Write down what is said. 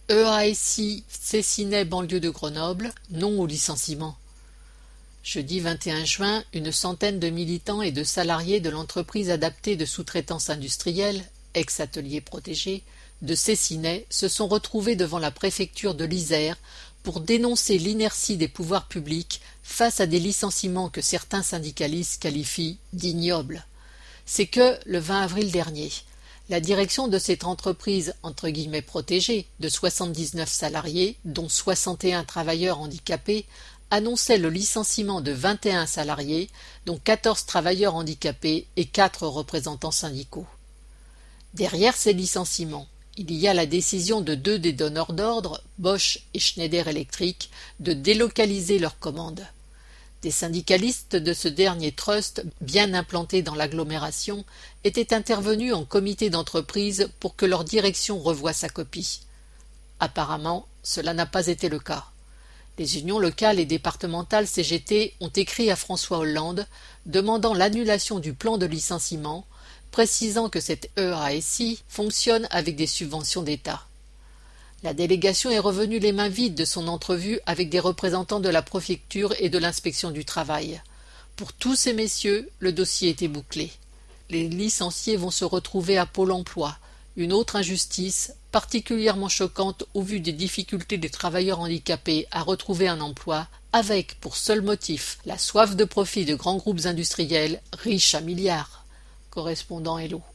EASI Cessinet banlieue de Grenoble, non au licenciement. Jeudi 21 juin, une centaine de militants et de salariés de l'entreprise adaptée de sous-traitance industrielle, ex-atelier protégé, de Cessinet se sont retrouvés devant la préfecture de l'Isère pour dénoncer l'inertie des pouvoirs publics face à des licenciements que certains syndicalistes qualifient d'ignobles. C'est que, le 20 avril dernier, la direction de cette entreprise entre guillemets protégée de 79 salariés, dont 61 travailleurs handicapés, annonçait le licenciement de 21 salariés, dont 14 travailleurs handicapés et 4 représentants syndicaux. Derrière ces licenciements, il y a la décision de 2 des donneurs d'ordre, Bosch et Schneider Electric, de délocaliser leurs commandes. Des syndicalistes de ce dernier trust, bien implantés dans l'agglomération, étaient intervenus en comité d'entreprise pour que leur direction revoie sa copie. Apparemment, cela n'a pas été le cas. Les unions locales et départementales CGT ont écrit à François Hollande demandant l'annulation du plan de licenciement, précisant que cette EASI fonctionne avec des subventions d'État. La délégation est revenue les mains vides de son entrevue avec des représentants de la préfecture et de l'inspection du travail. Pour tous ces messieurs, le dossier était bouclé. Les licenciés vont se retrouver à Pôle emploi, une autre injustice particulièrement choquante au vu des difficultés des travailleurs handicapés à retrouver un emploi, avec pour seul motif la soif de profit de grands groupes industriels riches à milliards. Correspondant Hello.